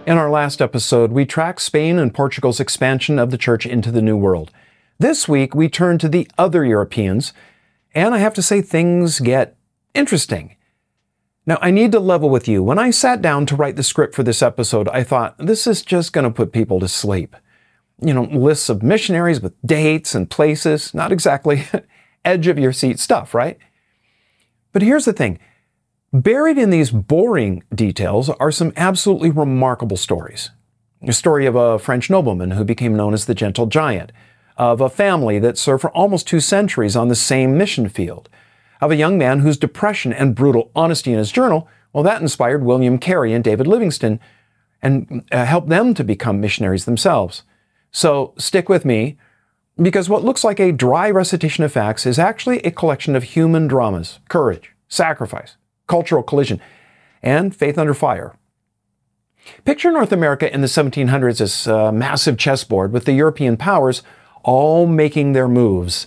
In our last episode, we tracked Spain and Portugal's expansion of the church into the New World. This week, we turn to the other Europeans, and I have to say things get interesting. Now, I need to level with you. When I sat down to write the script for this episode, I thought, this is just going to put people to sleep. Lists of missionaries with dates and places, not exactly edge of your seat stuff, right? But here's the thing. Buried in these boring details are some absolutely remarkable stories. A story of a French nobleman who became known as the Gentle Giant, of a family that served for almost 2 centuries on the same mission field, of a young man whose depression and brutal honesty in his journal, well, that inspired William Carey and David Livingstone and helped them to become missionaries themselves. So stick with me, because what looks like a dry recitation of facts is actually a collection of human dramas, courage, sacrifice, cultural collision, and faith under fire. Picture North America in the 1700s as a massive chessboard with the European powers all making their moves.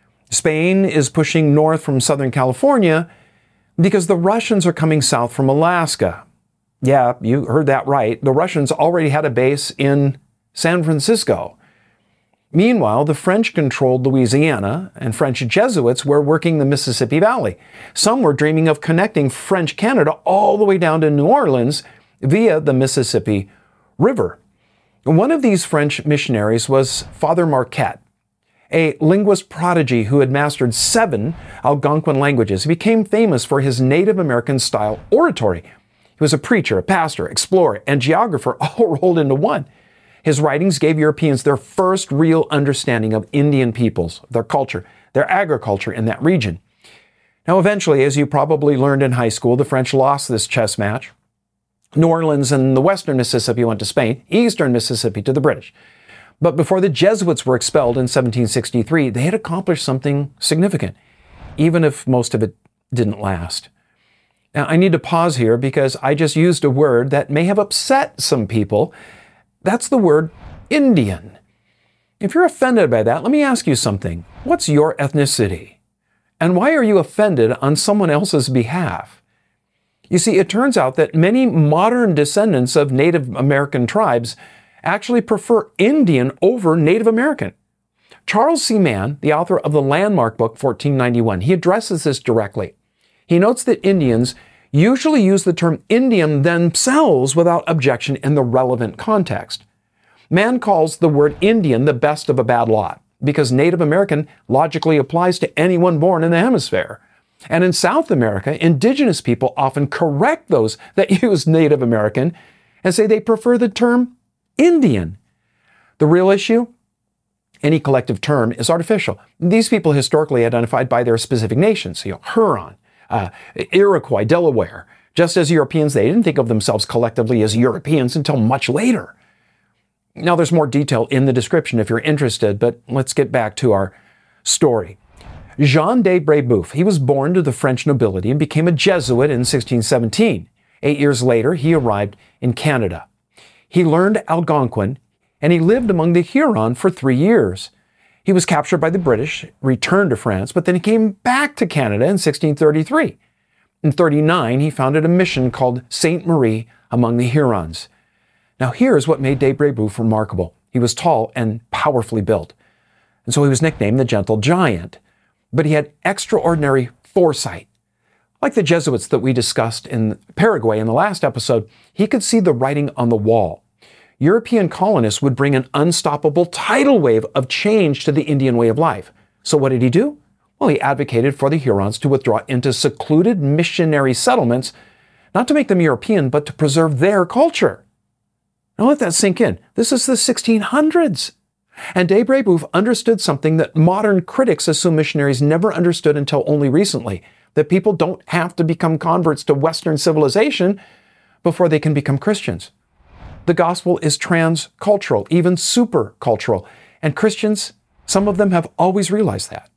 Spain is pushing north from Southern California because the Russians are coming south from Alaska. Yeah, you heard that right. The Russians already had a base in San Francisco. Meanwhile, the French controlled Louisiana, and French Jesuits were working the Mississippi Valley. Some were dreaming of connecting French Canada all the way down to New Orleans via the Mississippi River. One of these French missionaries was Father Marquette, a linguist prodigy who had mastered 7 Algonquin languages. He became famous for his Native American-style oratory. He was a preacher, a pastor, explorer, and geographer all rolled into one. His writings gave Europeans their first real understanding of Indian peoples, their culture, their agriculture in that region. Now, eventually, as you probably learned in high school, the French lost this chess match. New Orleans and the western Mississippi went to Spain, eastern Mississippi to the British. But before the Jesuits were expelled in 1763, they had accomplished something significant, even if most of it didn't last. Now, I need to pause here because I just used a word that may have upset some people. That's the word Indian. If you're offended by that, let me ask you something. What's your ethnicity? And why are you offended on someone else's behalf? You see, it turns out that many modern descendants of Native American tribes actually prefer Indian over Native American. Charles C. Mann, the author of the landmark book 1491, he addresses this directly. He notes that Indians usually use the term Indian themselves without objection in the relevant context. Mann calls the word Indian the best of a bad lot, because Native American logically applies to anyone born in the hemisphere. And in South America, indigenous people often correct those that use Native American and say they prefer the term Indian. The real issue? Any collective term is artificial. These people historically identified by their specific nations, Huron, Iroquois, Delaware. Just as Europeans, they didn't think of themselves collectively as Europeans until much later. Now, there's more detail in the description if you're interested, but let's get back to our story. Jean de Brébeuf, he was born to the French nobility and became a Jesuit in 1617. 8 years later, he arrived in Canada. He learned Algonquin, and he lived among the Huron for 3 years. He was captured by the British, returned to France, but then he came back to Canada in 1633. In 1639, he founded a mission called Sainte Marie among the Hurons. Now, here's what made de Brébeuf remarkable. He was tall and powerfully built, and so he was nicknamed the Gentle Giant. But he had extraordinary foresight. Like the Jesuits that we discussed in Paraguay in the last episode, he could see the writing on the wall. European colonists would bring an unstoppable tidal wave of change to the Indian way of life. So what did he do? Well, he advocated for the Hurons to withdraw into secluded missionary settlements, not to make them European, but to preserve their culture. Now let that sink in. This is the 1600s. And de Brébeuf understood something that modern critics assume missionaries never understood until only recently, that people don't have to become converts to Western civilization before they can become Christians. The gospel is transcultural, even supercultural, and Christians, some of them have always realized that.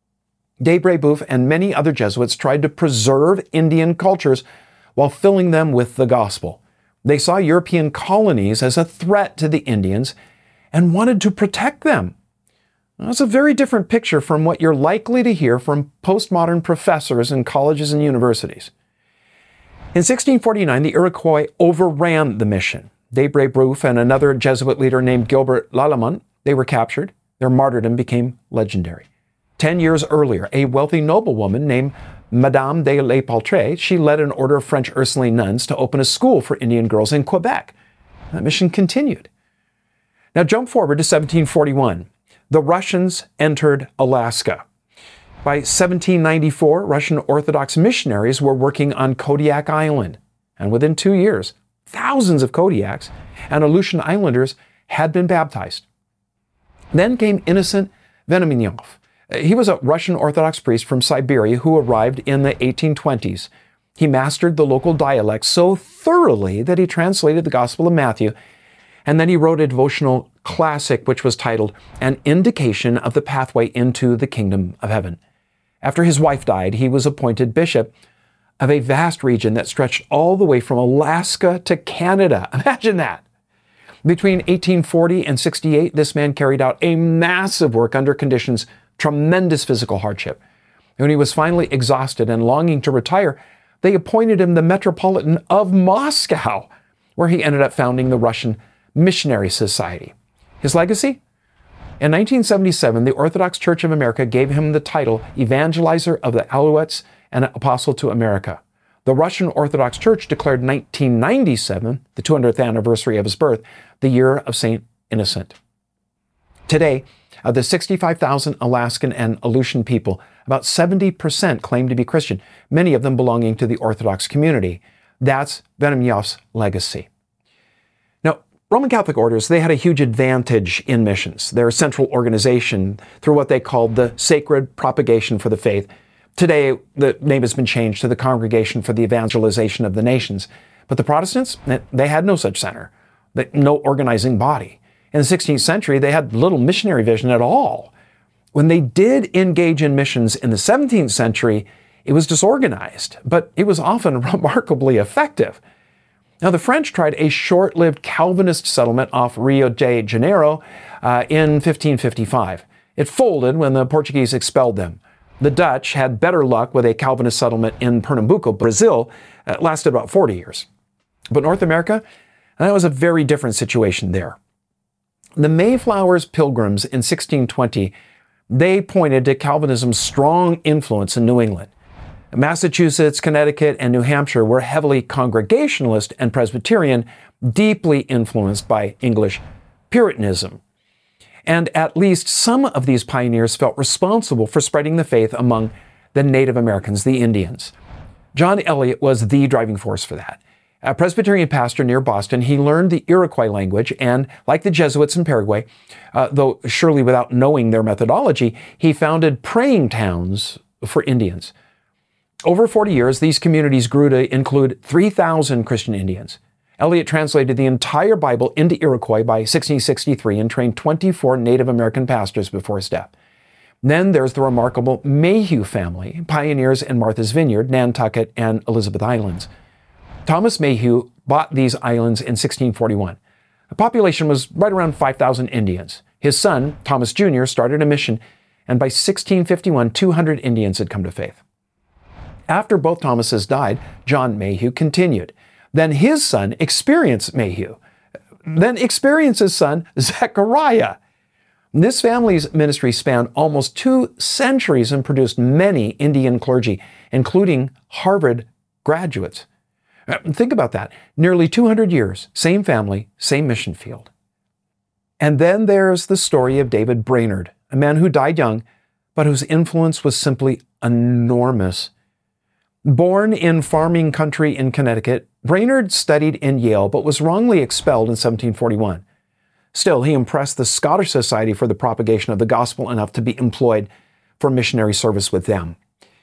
De Brébeuf and many other Jesuits tried to preserve Indian cultures while filling them with the gospel. They saw European colonies as a threat to the Indians and wanted to protect them. That's a very different picture from what you're likely to hear from postmodern professors in colleges and universities. In 1649, the Iroquois overran the mission. Debre Bruff and another Jesuit leader named Gilbert Lalemant, they were captured. Their martyrdom became legendary. 10 years earlier, a wealthy noblewoman named Madame de L'Epautre, she led an order of French Ursuline nuns to open a school for Indian girls in Quebec. That mission continued. Now jump forward to 1741. The Russians entered Alaska. By 1794, Russian Orthodox missionaries were working on Kodiak Island. And within 2 years, thousands of Kodiaks and Aleutian Islanders had been baptized. Then came Innocent Venomenov. He was a Russian Orthodox priest from Siberia who arrived in the 1820s. He mastered the local dialect so thoroughly that he translated the Gospel of Matthew, and then he wrote a devotional classic which was titled An Indication of the Pathway into the Kingdom of Heaven. After his wife died, he was appointed bishop of a vast region that stretched all the way from Alaska to Canada. Imagine that. Between 1840 and 68, this man carried out a massive work under conditions tremendous physical hardship. When he was finally exhausted and longing to retire, they appointed him the Metropolitan of Moscow, where he ended up founding the Russian Missionary Society. His legacy? In 1977, the Orthodox Church of America gave him the title Evangelizer of the Alouettes and Apostle to America. The Russian Orthodox Church declared 1997, the 200th anniversary of his birth, the year of St. Innocent. Today, of the 65,000 Alaskan and Aleutian people, about 70% claim to be Christian, many of them belonging to the Orthodox community. That's Venomenov's legacy. Now, Roman Catholic orders, they had a huge advantage in missions. Their central organization through what they called the Sacred Propagation for the Faith. Today, the name has been changed to the Congregation for the Evangelization of the Nations. But the Protestants, they had no such center, no organizing body. In the 16th century, they had little missionary vision at all. When they did engage in missions in the 17th century, it was disorganized, but it was often remarkably effective. Now, the French tried a short-lived Calvinist settlement off Rio de Janeiro in 1555. It folded when the Portuguese expelled them. The Dutch had better luck with a Calvinist settlement in Pernambuco, Brazil. It lasted about 40 years. But North America, that was a very different situation there. The Mayflower's pilgrims in 1620, they pointed to Calvinism's strong influence in New England. Massachusetts, Connecticut, and New Hampshire were heavily Congregationalist and Presbyterian, deeply influenced by English Puritanism. And at least some of these pioneers felt responsible for spreading the faith among the Native Americans, the Indians. John Eliot was the driving force for that. A Presbyterian pastor near Boston, he learned the Iroquois language and, like the Jesuits in Paraguay, though surely without knowing their methodology, he founded praying towns for Indians. Over 40 years, these communities grew to include 3,000 Christian Indians. Eliot translated the entire Bible into Iroquois by 1663 and trained 24 Native American pastors before his death. Then there's the remarkable Mayhew family, pioneers in Martha's Vineyard, Nantucket, and Elizabeth Islands. Thomas Mayhew bought these islands in 1641. The population was right around 5,000 Indians. His son, Thomas Jr., started a mission, and by 1651, 200 Indians had come to faith. After both Thomases died, John Mayhew continued. Then his son, Experience Mayhew, then Experience's son, Zechariah. This family's ministry spanned almost 2 centuries and produced many Indian clergy, including Harvard graduates. Think about that. Nearly 200 years, same family, same mission field. And then there's the story of David Brainerd, a man who died young, but whose influence was simply enormous. Born in farming country in Connecticut, Brainerd studied in Yale, but was wrongly expelled in 1741. Still, he impressed the Scottish Society for the Propagation of the Gospel enough to be employed for missionary service with them.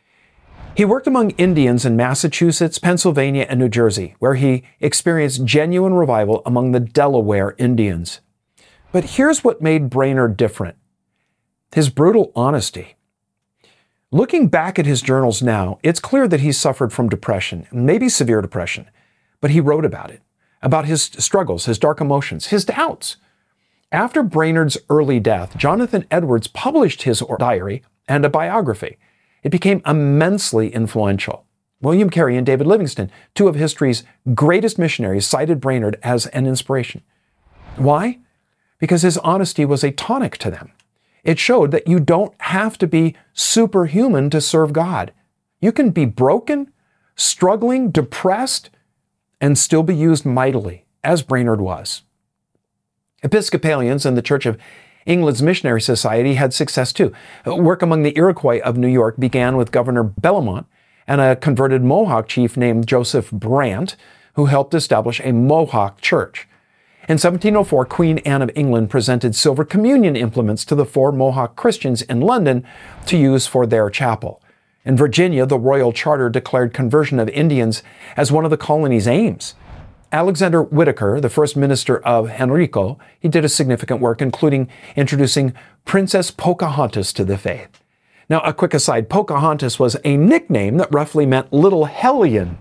He worked among Indians in Massachusetts, Pennsylvania, and New Jersey, where he experienced genuine revival among the Delaware Indians. But here's what made Brainerd different: his brutal honesty. Looking back at his journals now, it's clear that he suffered from depression, maybe severe depression, but he wrote about his struggles, his dark emotions, his doubts. After Brainerd's early death, Jonathan Edwards published his diary and a biography. It became immensely influential. William Carey and David Livingstone, two of history's greatest missionaries, cited Brainerd as an inspiration. Why? Because his honesty was a tonic to them. It showed that you don't have to be superhuman to serve God. You can be broken, struggling, depressed, and still be used mightily, as Brainerd was. Episcopalians and the Church of England's Missionary Society had success too. Work among the Iroquois of New York began with Governor Bellamont and a converted Mohawk chief named Joseph Brant, who helped establish a Mohawk church. In 1704, Queen Anne of England presented silver communion implements to the 4 Mohawk Christians in London to use for their chapel. In Virginia, the Royal Charter declared conversion of Indians as one of the colony's aims. Alexander Whitaker, the first minister of Henrico, he did a significant work, including introducing Princess Pocahontas to the faith. Now, a quick aside, Pocahontas was a nickname that roughly meant Little Hellion.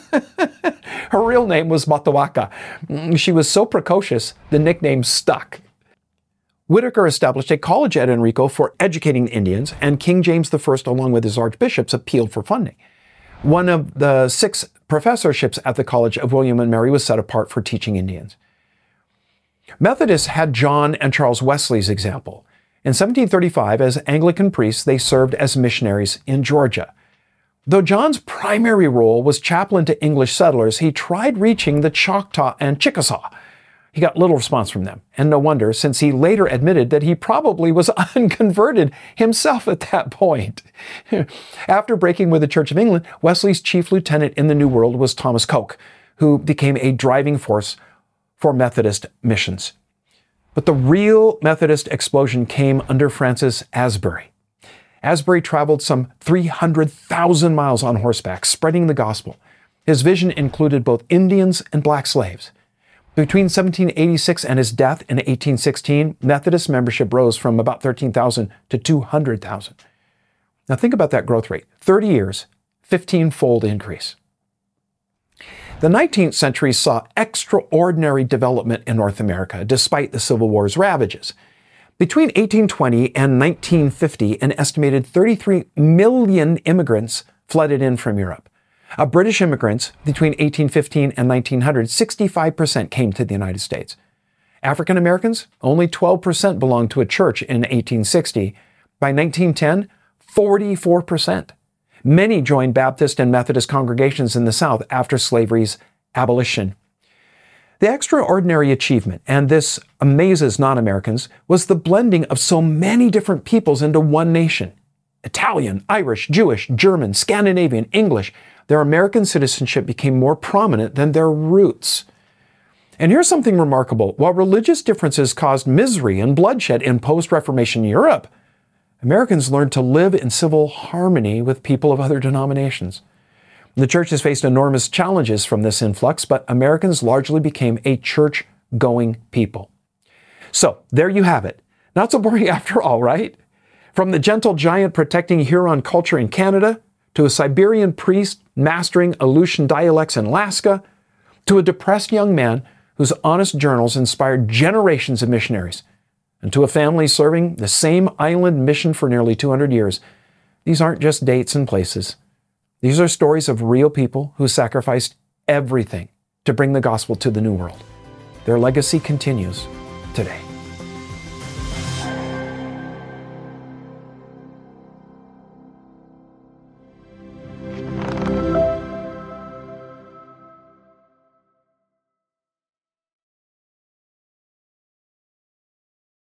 Her real name was Matawaka. She was so precocious, the nickname stuck. Whitaker established a college at Henrico for educating Indians, and King James I, along with his archbishops, appealed for funding. One of the 6 professorships at the College of William and Mary was set apart for teaching Indians. Methodists had John and Charles Wesley's example. In 1735, as Anglican priests, they served as missionaries in Georgia. Though John's primary role was chaplain to English settlers, he tried reaching the Choctaw and Chickasaw. He got little response from them, and no wonder, since he later admitted that he probably was unconverted himself at that point. After breaking with the Church of England, Wesley's chief lieutenant in the New World was Thomas Coke, who became a driving force for Methodist missions. But the real Methodist explosion came under Francis Asbury. Asbury traveled some 300,000 miles on horseback, spreading the gospel. His vision included both Indians and black slaves. Between 1786 and his death in 1816, Methodist membership rose from about 13,000 to 200,000. Now think about that growth rate. 30 years, 15-fold increase. The 19th century saw extraordinary development in North America, despite the Civil War's ravages. Between 1820 and 1950, an estimated 33 million immigrants flooded in from Europe. Of British immigrants, between 1815 and 1900, 65% came to the United States. African Americans, only 12% belonged to a church in 1860. By 1910, 44%. Many joined Baptist and Methodist congregations in the South after slavery's abolition. The extraordinary achievement, and this amazes non-Americans, was the blending of so many different peoples into one nation. Italian, Irish, Jewish, German, Scandinavian, English. Their American citizenship became more prominent than their roots. And here's something remarkable. While religious differences caused misery and bloodshed in post-Reformation Europe, Americans learned to live in civil harmony with people of other denominations. The church has faced enormous challenges from this influx, but Americans largely became a church-going people. So, there you have it. Not so boring after all, right? From the gentle giant protecting Huron culture in Canada, to a Siberian priest mastering Aleutian dialects in Alaska, to a depressed young man whose honest journals inspired generations of missionaries, and to a family serving the same island mission for nearly 200 years. These aren't just dates and places. These are stories of real people who sacrificed everything to bring the gospel to the New World. Their legacy continues today.